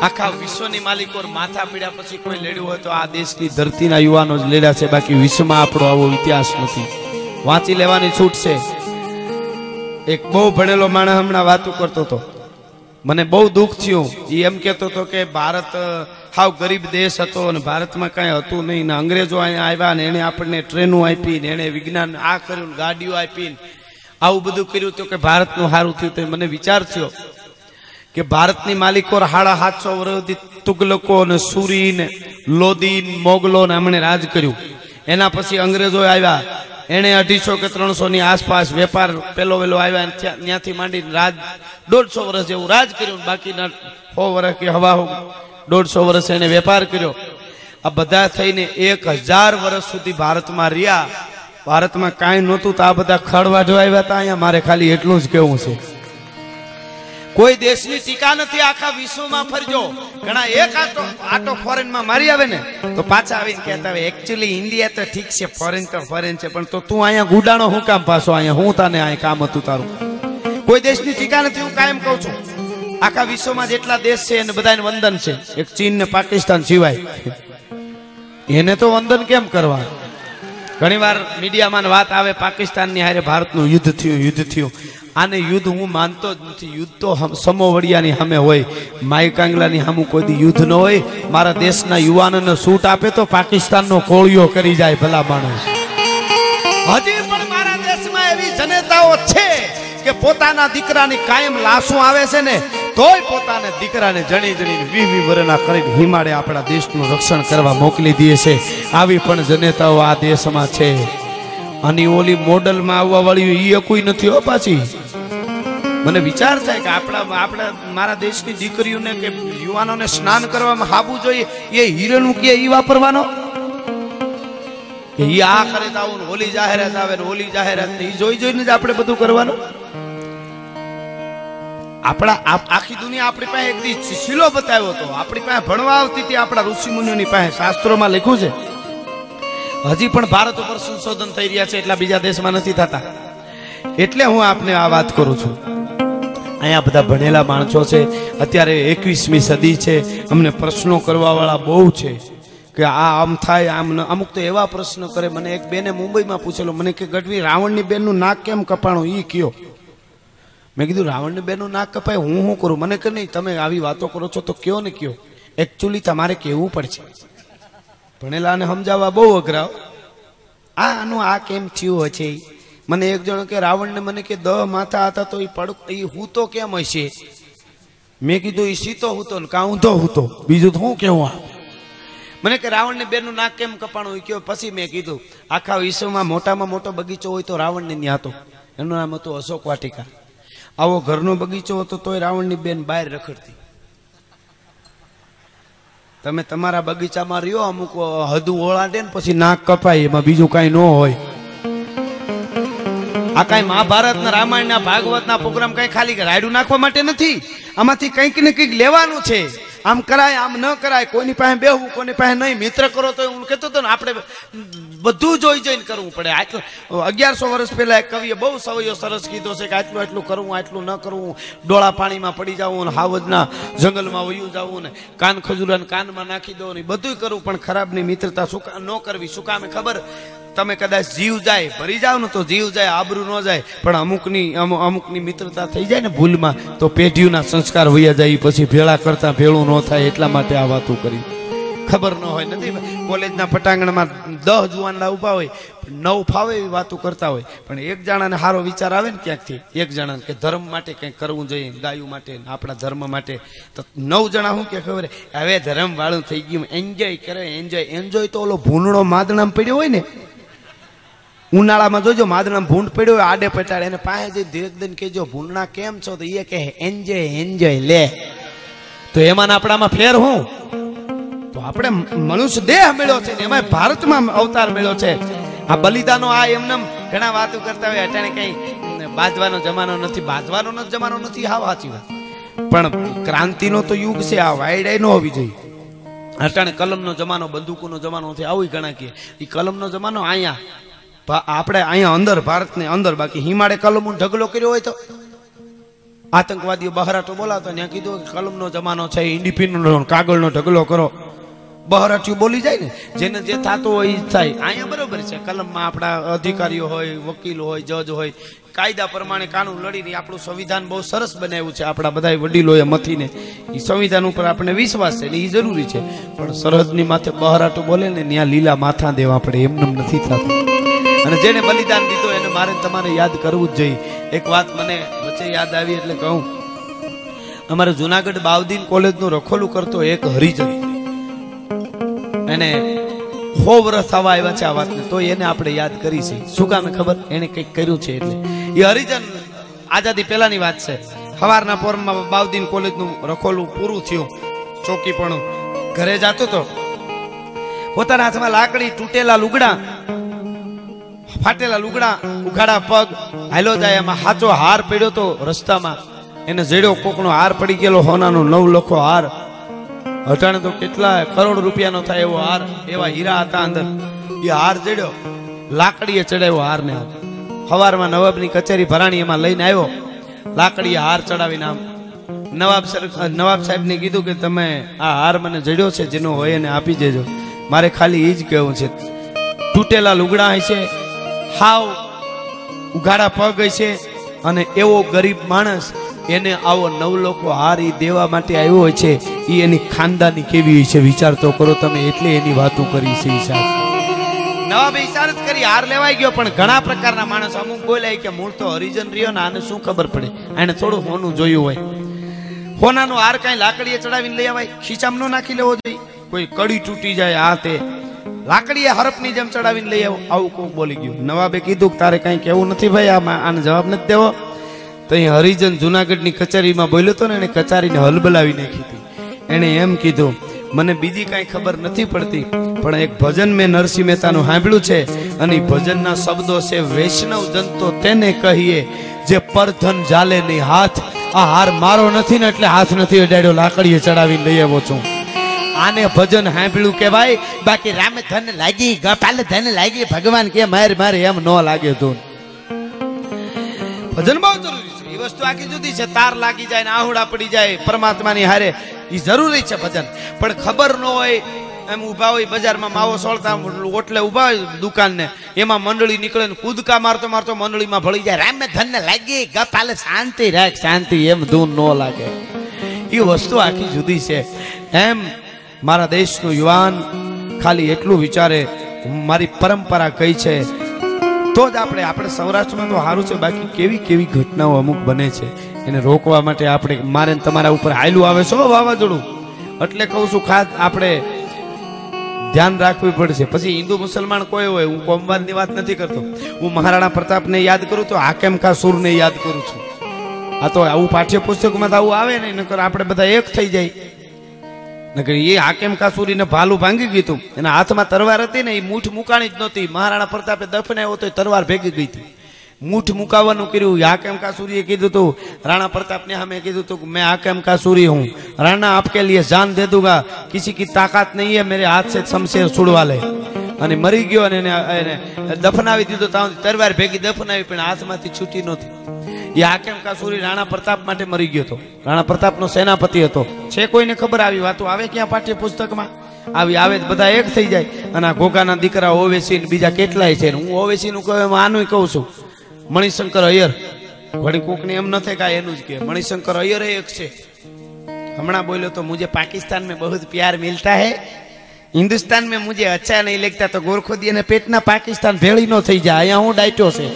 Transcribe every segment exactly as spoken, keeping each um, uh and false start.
આખા વિશ્વની માલિકો માથા પીડ્યા પછી કોઈ લડ્યું હોય તો આ દેશની ધરતીના યુવાનો જ લડ્યા છે, બાકી વિશ્વમાં આપણો આવો ઇતિહાસ નથી. વાંચી લેવાની છૂટ છે. એક બહુ ભણેલો માણસ હમણાં વાતો કરતો હતો, મને બહુ દુઃખ થયું. એ એમ કહેતો હતો કે ભારત હાવ ગરીબ દેશ હતો અને ભારતમાં કાંઈ હતું નહીં ને અંગ્રેજો અહીંયા આવ્યા ને એને આપણને ટ્રેનો આપી ને એને વિજ્ઞાન આ કર્યું, ગાડીઓ આપી, આવું બધું કર્યું તો કે ભારતનું સારું થયું. તો મને વિચાર થયો કે ભારતની માલિકો સાડા સાતસો વર્ષથી તુગલકો ને સુરી ને લોદી મોગલો ને હમણે રાજ કર્યું. એના પછી અંગ્રેજો આવ્યા, એને અઢીસો કે ત્રણસો ની આસપાસ વેપાર પેલો વેલો આવ્યા, ત્યાંથી માંડી રાજ દોઢસો વર્ષ જેવું રાજ કર્યું. બાકીના સો વર્ષ કે હવા દોઢસો વર્ષ એને વેપાર કર્યો. આ બધા થઈને એક હજાર વર્ષ સુધી ભારતમાં રહ્યા. ભારતમાં કાંઈ નહોતું તો આ બધા ખડવાઢો આવ્યા હતા અહીંયા. મારે ખાલી એટલું જ કેવું છે, કોઈ દેશની ટીકા નથી. આખા વિશ્વમાં ફરજો, ઘણા એક આટો આટો ફોરેન માં મારી આવે ને તો પાછા આવીને કહેતા હોય એકચ્યુઅલી ઇન્ડિયા તો ઠીક છે, ફોરેન તો ફોરેન છે, પણ તો તું અહીંયા ગુડાણો હું કામ પાછો અહીંયા? હું તને અહીંયા કામ હતું તારું? કોઈ દેશની ટીકા નથી. હું કાયમ કહું છું આખા વિશ્વમાં જેટલા દેશ છે એને બધાને વંદન છે, એક ચીન ને પાકિસ્તાન સિવાય. એને તો વંદન કેમ કરવા? ઘણી વાર મીડિયામાં વાત આવે પાકિસ્તાનની હારે ભારતનું યુદ્ધ થયું યુદ્ધ થયું આને યુદ્ધ હું માનતો જ નથી. યુદ્ધ તો સમોવડિયાની સામે હોય, માઈ કાંગલાની સામે કોઈ દી યુદ્ધ ન હોય. મારા દેશના યુવાનોને છૂટ આપે તો પાકિસ્તાનનો કોળિયો કરી જાય ભલા માણસ. હજી પણ મારા દેશમાં એવી જનતાઓ છે કે પોતાના દીકરાની કાયમ લાશો આવે છે ને તોય પોતાને દીકરાને જણી જણીને વીસ વીસ વર્ષના કરીને હિમાડે આપણા દેશનું રક્ષણ કરવા મોકલી દે છે. આવી પણ જનતાઓ આ દેશમાં છે. અને ઓલી મોડલમાં આવવા વાળી એ કોઈ નથી હો પાછી. મને વિચાર થાય કે આપણા આપણા મારા દેશની દીકરીઓને કે યુવાનોને સ્નાન કરવામાં હાબુ જોઈએ, એ હીરેનું કે ઈ વાપરવાનો કે ઈ આ કરે તો આવું ઓલી જાહેરાત આવે ને ઓલી જાહેરાત ઈ જોઈ જોઈને જ આપણે બધું કરવાનું. આપણા આખી દુનિયા આપણી પાસે એક દી શીલો બતાવ્યો હતો, આપણી પાસે ભણવા આવતી હતી, આપણા ઋષિ મુનિઓની પાસે શાસ્ત્રોમાં લખ્યું છે. હજી પણ ભારત ઉપર સંશોધન થઈ રહ્યા છે, એટલા બીજા દેશમાં નથી થતા. એટલે હું આપને આ વાત કરું છું. અહીંયા બધા ભણેલા માણસો છે, અત્યારે એકવીસમી સદી છે, અમને પ્રશ્નો કરવા વાળા બહુ છે કે આ આમ થાય આમ. અમુક તો એવા પ્રશ્નો કરે. મને એક બેને મુંબઈમાં પૂછેલો, મને કે ગઢવી રાવણની બેનનું નાક કેમ કપાણું ઈ કયો? મેં કીધું રાવણની બેનનું નાક કપાય હું શું કરું? મને કે નહીં, તમે આવી વાતો કરો છો તો કયો ને કયો. એકચ્યુઅલી તમારે કહેવું પડશે. ભણેલાને સમજાવવા બહુ અઘરા. આ આનું આ કેમ થયું હશે? મને એક જણ કે રાવણને મને કે દહ માથા હતા તો એ પડ એ હું તો કેમ હશે? મેં કીધું એ સીતો હૂતો ને કા ઊંધો હૂતો, બીજું તો હું કેવું? આ મને કે રાવણને બેનનું નાક કેમ કપાણું એ કયો. પછી મેં કીધું આખા વિશ્વમાં મોટામાં મોટો બગીચો હોય તો રાવણને ત્યાં હતો, એનું નામ હતું અશોક વાટિકા. આવો ઘરનો બગીચો હતો તોય રાવણની બેન બહાર રખડતી. તમે તમારા બગીચામાં રહ્યો, અમુક હદુ ઓળાડે ને પછી નાક કપાય, એમાં બીજું કઈ ન હોય. આ કઈ મહાભારત ના રામાયણ ના ભાગવત ના પ્રોગ્રામ કઈ ખાલી રાયડું નાખવા માટે નથી. આમાંથી કંઈક ને કંઈક લેવાનું છે. આમ કરાય આમ ન કરાય, કોઈની પાસે બેહવું કોઈની પાસે નહીં. મિત્ર કરો તો હું કહેતો હતો ને, આપણે બધું જોઈ જોઈને કરવું પડે. આટલું અગિયારસો વર્ષ પહેલા એક કવિએ બહુ સવૈયો સરસ કીધો છે કે આટલું આટલું કરવું આટલું ન કરવું, ડોળા પાણીમાં પડી જવું ને હાવજના જંગલમાં વયું જવું ને કાન ખજૂરાને કાનમાં નાખી દો ને બધું કરવું, પણ ખરાબની મિત્રતા શું ન કરવી. શું કામે ખબર? તમે કદાચ જીવ જાય ભરી જાવ ને તો જીવ જાય, આબરૂ ન જાય, પણ અમુકની અમુકની મિત્રતા થઈ જાય ને ભૂલમાં તો પેઢીઓના સંસ્કાર વયા જાય, પછી ભેળા કરતા ભેળું ન થાય. એટલા માટે આ વાતો કરી. ખબર ન હોય નથી. કોલેજના પટાંગણમાં દસ જુવાનડા ઉભા હોય, નવ ફાવે એવી વાતો કરતા હોય, પણ એક જણાને સારો વિચાર આવે ને ક્યાંકથી, એક જણાને કે ધર્મ માટે કંઈક કરવું જોઈએ, ગાયું માટે આપણા ધર્મ માટે, તો નવ જણા શું કે ખબર હવે ધર્મ વાળું થઈ ગયું, એન્જોય કરે. એન્જોય એન્જોય તો ઓલો ભૂંડણો માદણામાં પડ્યો હોય ને, ઉનાળામાં જોજો માદણામાં ભૂંડ પડ્યો હોય આડે પટાડે, એને પાસે જઈ ધીરે દઈને કહેજો ભૂંડણા કેમ છો, તો એ કહે એન્જોય એન્જોય લે. તો એમાં આપણામાં ફેર હું? તો આપણે મનુષ્ય દેહ મળ્યો છે ને એમાં ભારતમાં અવતાર મળ્યો છે. આ બલિદાનો આ એમને ઘણા વાતો કરતા હોય, અટાણે કઈ બાજવાનો જમાનો નથી, બાજવાનો જમાનો નથી. હા સાચી વાત, પણ ક્રાંતિનો તો યુગ છે. આ વાયડાઈ ન હોવી જોઈએ. અટાણે કલમનો જમાનો, બંદૂકોનો જમાનો નથી, આવું ઘણા કહે. એ કલમનો જમાનો અહીંયા આપણે અહીંયા અંદર ભારતની અંદર, બાકી હિમાડે કલમનો ઢગલો કર્યો હોય તો આતંકવાદીઓ બહારાટો બોલાવતા ત્યાં કીધું કે કલમનો જમાનો છે, ઇન્ડિપેન્ડન્ટ કાગળનો ઢગલો કરો. બહારાટીઓ બોલી જાય ને, જેને જે થતું હોય એ થાય. અહીંયા બરોબર છે, કલમમાં આપણા અધિકારીઓ હોય, વકીલો હોય, જજ હોય, કાયદા પ્રમાણે કાનૂન લડીને આપણું સંવિધાન બહુ સરસ બનાવ્યું છે. આપણા બધા વડીલોએ મથીને એ સંવિધાન ઉપર આપણે વિશ્વાસ છે ને એ જરૂરી છે. પણ સરહદની માથે બહારાટો બોલે ને ત્યાં લીલા માથા દેવા પડે, એમને નથી થતું. અને જેને બલિદાન દીધું એને મારે તમારે યાદ કરવું જ જોઈએ. એક વાત મને વચ્ચે યાદ આવી એટલે કહું, અમારે જુનાગઢ બાવદીન કોલેજનું રખોલું કરતો એક હરિજન, એને સો વર્ષ થવા આવ્યા છે આ વાતને, તો એને આપણે યાદ કરી છે. શું કામ ખબર? એને કંઈક કર્યું છે. એટલે એ હરિજન આઝાદી પહેલાની વાત છે. સવારના પોરમાં બાવદીન કોલેજનું રખોલું પૂરું થયું, ચોકી પણ ઘરે જતો તો પોતાના હાથમાં લાકડી, તૂટેલા લુગડા, ફાટેલા લુગડા, ઉઘાડા પગ હાલો જાય. એમાં હાચો હાર પડ્યો તો રસ્તામાં, એને જડ્યો કોકનો હાર પડી ગયેલો, હોનાનો નવ લખો હાર. અટાણે તો કેટલા કરોડ રૂપિયાનો થાય એવો હાર, એવા હીરા હતા અંદર. એ હાર જડ્યો, લાકડીએ ચડાવ્યો હાર ને. સવારમાં નવાબની કચેરી ભરાણી એમાં લઈને આવ્યો, લાકડીએ હાર ચડાવીને આમ નવાબ નવાબ સાહેબ ને કીધું કે તમે આ હાર મને જડ્યો છે, જેનો હોય એને આપી દેજો. મારે ખાલી એ જ કહેવું છે, તૂટેલા લુગડા હશે, હાવ ઉઘાડા પગ હશે, અને એવો ગરીબ માણસ એને આવો નવલોકો હાર ઈ દેવા માટે આવ્યો હોય છે, એ એની ખાનદાની કેવી હોય છે વિચાર તો કરો તમે. એટલે એની વાતો કરી છે. ઈશાર નવાબે ઈશારત કરી, હાર લેવાઈ ગયો. પણ ઘણા પ્રકારના માણસ અમુક બોલાય કે મૂળ તો હરિજન રહ્યો ને, આને શું ખબર પડે, આને થોડું હોનું જોયું હોય. હોનાનો હાર કઈ લાકડીએ ચડાવીને લઈ આવાય, ખીચામાં ન નાખી લેવો જોઈએ. કોઈ કડી તૂટી જાય આ તે, લાકડીએ હરપની જેમ ચડાવીને લઈ આવો, આવું કોક બોલી ગયું. નવાબે કીધું કે તારે કઈ કેવું નથી ભાઈ, આને જવાબ નથી દેવો. તો અહીં હરિજન જુનાગઢની કચેરીમાં બોલ્યો હતો ને, એને કચારીને હલબલાવી નાખી હતી. એને એમ કીધું, મને બીજી કાંઈ ખબર નથી પડતી, પણ એક ભજન મેં નરસિંહ મહેતાનું સાંભળ્યું છે, અને ભજનના શબ્દો છે, વૈષ્ણવ જન તો તેને કહીએ જે પરધન જાલે નહીં હાથ. આ હાર મારો નથી ને એટલે હાથ નથી અડાડ્યો, લાકડીએ ચડાવીને લઈ આવ્યો છું. આને ભજન સાંભળ્યું કે ભાઈ, બાકી રામે ધન લાગી, ગપાલે ધન લાગી, ભગવાન કે મારે મારે એમ ન લાગે. તું ભજન બહુ જરૂરી છે. એ વસ્તુ આખી જુદી છે. તાર લાગી જાય ને આહુડા પડી જાય પરમાત્માની હારે, એ જરૂરી છે ભજન. પણ ખબર ન હોય, એમ ઉભા હોય બજારમાં માવો સોળતા ઓટલે ઉભા હોય દુકાન ને, એમાં મંડળી નીકળે ને કૂદકા મારતો મારતો મંડળીમાં ભળી જાય, રામે ધન લાગી, ગપાલે શાંતિ રાખ, શાંતિ, એમ ધૂન ન લાગે. એ વસ્તુ આખી જુદી છે. એમ મારા દેશનો યુવાન ખાલી એટલું વિચારે, મારી પરંપરા કઈ છે, તો જ આપણે આપણે સૌરાષ્ટ્રમાં તો સારું છે. બાકી કેવી કેવી ઘટનાઓ અમુક બને છે, એને રોકવા માટે આપણે મારે તમારા ઉપર હાયલું આવે છે વાવાઝોડું. એટલે કહું છું, ખાસ આપણે ધ્યાન રાખવી પડશે. પછી હિન્દુ મુસલમાન કોઈ હોય, હું કોમવાદની વાત નથી કરતો, હું મહારાણા પ્રતાપને યાદ કરું તો હાકેમ કા સૂરને યાદ કરું છું. આ તો આવું પાઠ્યપુસ્તકમાં તો આવું આવે ને, નકર આપણે બધા એક થઈ જાય. નકર એ હાકેમ કા સૂરીને ભાલું ભાંગી ગયું હતું, એના હાથમાં તરવાર હતી ને, એ મૂઠ મુકાણી જ નહોતી. મહારાણા પ્રતાપે દફનાવ્યો તો તરવાર ભેગી ગઈ હતી. મૂઠ મુકાવાનું કર્યું. હાકેમ કા સૂરીએ કીધું હતું રાણા પ્રતાપ ने हमें કીધું હતું, मैं हाकिम का सूरी हूँ, राणा आपके लिए जान दे दूंगा, किसी की ताकत नहीं है मेरे हाथ से शमशेर छुड़वा ले. અને મરી ગયો અને એને દફનાવી દીધો. તરવાર ભેગી દફનાવી, પણ હાથમાંથી છૂટી નહોતી. એ હાકેમ કા સૂરી રાણા પ્રતાપ માટે મરી ગયો હતો. રાણા પ્રતાપનો સેનાપતિ હતો. છે કોઈને ખબર? આવી વાતો આવે ક્યાં પાઠ્યપુસ્તકમાં? આવી આવે બધા એક થઈ જાય. અને આ ઘોઘાના દીકરા ઓવેસી બીજા કેટલાય છે. હું ઓવેસી નું કહું, આનું કહું છું, મણિશંકર અય્યર. વળી કોક ને એમ ન થાય કે એનું જ કે મણિશંકર અય્યર એક છે. હમણાં બોલ્યો તો, મુझे पाकिस्तान में बहुत प्यार मिलता है, हिंदुस्तान में मुझे अच्छा नहीं लगता. तो गोरखोदी અને પેટના પાકિસ્તાન ભેળી નો થઈ જાય. અહીંયા હું ડાયટો છે,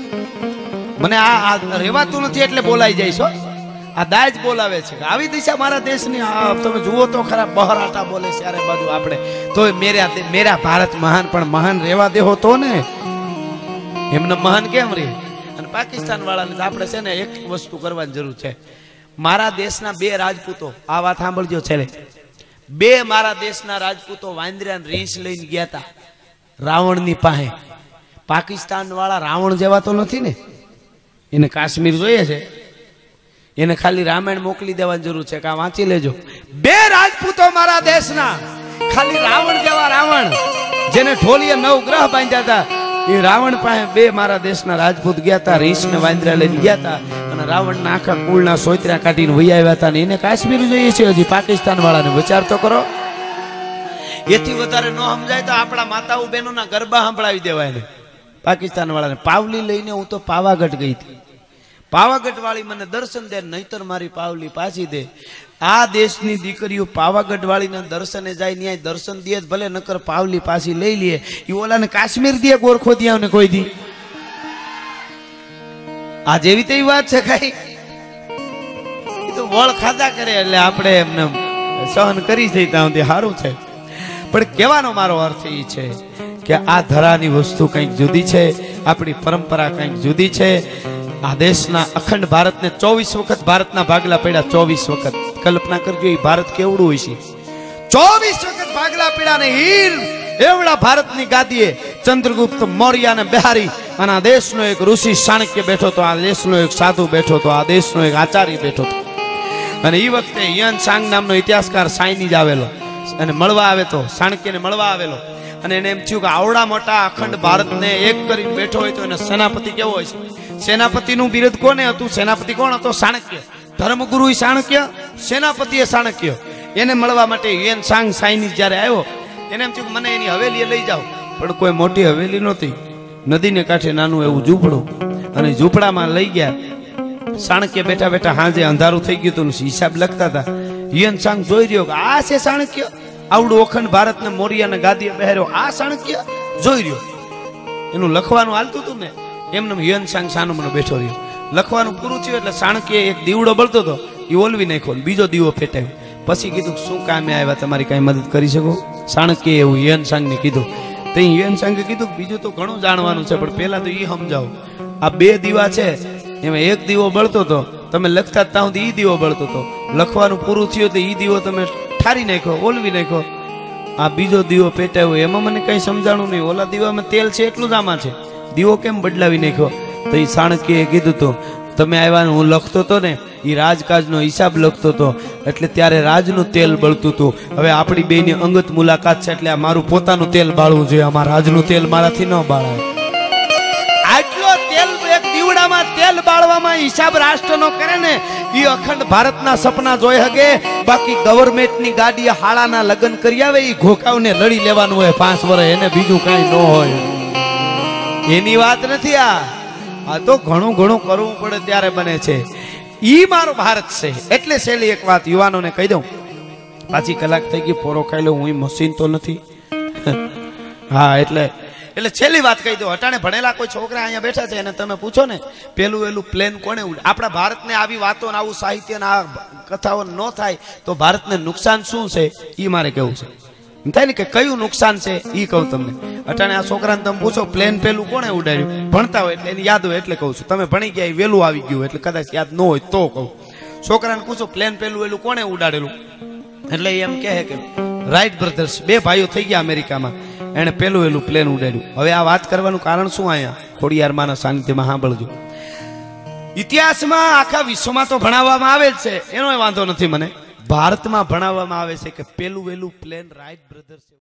મને આ રેવાતું નથી એટલે બોલાઈ જાય છો. આ દાજ બોલાવે છે. આવી દિશા મારા દેશની તમે જુઓ તો ખરા, બહરાટા બોલે છે ચારે બાજુ. આપણે તો મેરા મેરા ભારત મહાન, પણ મહાન રેવા દેહો તો ને, એમને મહાન કેમ રે? અને પાકિસ્તાન વાળાને આપણે છે ને એક વસ્તુ કરવાની જરૂર છે. મારા દેશના બે રાજપૂતો, આ વાત સાંભળજો છેલ્લે, બે મારા દેશના રાજપૂતો વાંદરાને રીંછ લઈને ગયા હતા રાવણની પાસે. પાકિસ્તાન વાળા રાવણ જેવા તો નથી ને, એને કાશ્મીર જોઈએ છે, એને ખાલી રામાયણ મોકલી દેવાની જરૂર છે. કા વાંચી લેજો. બે રાજપૂતો મારા દેશના, ખાલી રાવણ જેવા રાવણ, જેને ઢોલીએ નવ ગ્રહ બાંધ્યા હતા, એ રાવણ પાસે બે મારા દેશના રાજપૂત ગયા હતા, રીંછ ને વાંદરા લઈને ગયા હતા. અને અને રાવણના આખા કુળના સોયત્રા કાઢીને વહી આવ્યા હતા ને એને કાશ્મીર જોઈએ છે હજી પાકિસ્તાન વાળાને વિચાર તો કરો એથી વધારે ન સમજાય તો આપણા માતાઓ બહેનોના ગરબા સંભળાવી દેવાય ને પાકિસ્તાન વાળાને પાવલી લઈને હું તો પાવાગઢ ગઈ હતી પાવાગઢ વાળી મને દર્શન દે નહીતર મારી પાવલી પાછી દે આ દેશની દીકરીઓ પાવાગઢ વાળીના દર્શને જાય ન્યાય દર્શન દે ભલે નકર પાવલી પાછી લઈ લે એ ઓલાને કાશ્મીર દે ગોરખો દિયા કોઈ દી આ જેવી તેવી વાત છે કઈ એ તો વળ ખાધા કરે એટલે આપણે એમને સહન કરી જઈ ત્યાં સારું છે પણ કહેવાનો મારો અર્થ એ છે કે આ ધરાની વસ્તુ કંઈક જુદી છે આપણી પરંપરા કંઈક જુદી છે આ દેશના અખંડ ભારતને ચોવીસ વખત ભારતના ભાગલા પડ્યા ચોવીસ વખત કલ્પના કરજો એ ભારત કેવડું હોય છે ચોવીસ વખત ભાગલા પડ્યા ને હીર એવડા ભારતની ગાદીએ ચંદ્રગુપ્ત મૌર્ય ને બિહારી અને આ દેશનો એક ઋષિ ચાણક્ય બેઠો તો આ દેશનો એક સાધુ બેઠો તો આ દેશનો એક આચાર્ય બેઠો તો અને એ વખતે યન સાંગ નામનો ઇતિહાસકાર સાઈનીજ આવેલો અને મળવા આવે તો ચાણક્યને મળવા આવેલો અને એને એમ થયું કે આવડા મોટા અખંડ ભારતને એક કરીને બેઠો હોય તો એને સેનાપતિ કેવો હોય છે સેનાપતિનું બિરુદ કોને હતું સેનાપતિ કોણ હતો ચાણક્ય ધર્મગુરુ ચાણક્ય સેનાપતિ એ ચાણક્ય એને મળવા માટે યન સાંગ સાઈનીજ જ્યારે આવ્યો એને એમ થયું કે મને એની હવેલીએ લઈ જાઓ પણ કોઈ મોટી હવેલી નહોતી નદીને કાંઠે નાનું એવું ઝૂંપડું અને ઝૂંપડામાં લઈ ગયા ચાણક્ય બેઠા બેઠા હાજે અંધારું થઈ ગયું હતું હિસાબ લખતા હતા યન સાંગ જોઈ રહ્યો કે આ છે ચાણક્ય આવડું અખંડ ભારતને મૌર્યને ગાદીએ બેહાર્યો આ ચાણક્ય જોઈ રહ્યો એનું લખવાનું હાલતું હતું ને એમને યન સાંગ સાનો મને બેઠો રહ્યો લખવાનું પૂરું થયું એટલે ચાણક્ય એક દીવડો બળતો હતો એ ઓલવી નાખ્યો બીજો દીવો ફેટાવ્યો પછી કીધું શું કામે આવ્યા તમારી કઈ મદદ કરી શકો ચાણક્ય એવું યન સાંગને કીધું તો યન સાંગે કીધું બીજું તો ઘણું જાણવાનું છે પણ પહેલા તો એ સમજાવો આ બે દીવા છે એમાં એક દીવો બળતો હતો તમે લખતા ત્યાં સુધી ઈ દીવો બળતો હતો લખવાનું પૂરું થયું તો ઈ દીવો તમે ઠારી નાખ્યો ઓલવી નાખ્યો આ બીજો દીવો પેટાવ્યો એમાં મને કઈ સમજાણું નહીં ઓલા દીવામાં તેલ છે એટલું જ આમાં છે દીવો કેમ બદલાવી નાખ્યો તો એ ચાણક્યએ કીધું તો તમે આવ્યા હું લખતો હતો ને એ રાજકાજનો હિસાબ લખતો હતો એટલે ત્યારે રાજનું તેલ બળતું હતું હવે આપણી બેની અંગત મુલાકાત છે એટલે મારું પોતાનું તેલ બાળવું જોઈએ આમાં રાજનું તેલ મારાથી ન બાળાય આટલો તેલ એક દીવડામાં તેલ બાળવામાં હિસાબ રાષ્ટ્રનો કરે ને એ અખંડ ભારતના સપના જોઈ હગે બાકી ગવર્મેન્ટની ગાડીએ હાળાના લગ્ન કરી આવે એ ઘોકાવને લડી લેવાનું હોય પાંચ વર્ષ એને બીજું કઈ ન હોય એની વાત નથી આ આ તો ઘણું ઘણું કરવું પડે ત્યારે બને છે ઈ મારો ભારત છે એટલે છેલ્લી એક વાત યુવાનોને કહી દઉં પાછી કલાક થઈ ગઈ પોરો ખાઈ લઉં હું મશીન તો નથી હા એટલે એટલે છેલ્લી વાત કહી દઉં અટાણે ભણેલા કોઈ છોકરા અહીંયા બેઠા છે એને તમે પૂછો ને પેલું પેલું પ્લેન કોને ઉડે આપણા ભારતને આવી વાતો ને આવું સાહિત્ય ને આ કથાઓ ન થાય તો ભારતને નુકસાન શું છે ઈ મારે કેવું છે થાય ને કે કયું નુકસાન છે ઈ કહું તમને અટાણે આ છોકરાને તમે પૂછો પ્લેન પેલું કોને ઉડાડ્યું ભણતા હોય એટલે એને યાદ હોય એટલે કહું છું તમે ભણી ગયા વેલું આવી ગયું એટલે કદાચ યાદ ન હોય તો કહું છોકરાને પૂછો પ્લેન પેલું વેલું કોને ઉડાડેલું એટલે એમ કહે કે રાઈટ બ્રધર્સ બે ભાઈઓ થઈ ગયા અમેરિકામાં એને પેલું વેલું પ્લેન ઉડાડ્યું હવે આ વાત કરવાનું કારણ શું અહીંયા ખોડિયારમાંના સાનિધ્યમાં સાંભળજો ઇતિહાસમાં આખા વિશ્વમાં તો ભણાવવામાં આવે જ છે એનો વાંધો નથી મને ભારતમાં ભણાવવામાં આવે છે કે પેલું વેલું પ્લેન રાઈટ બ્રધર્સ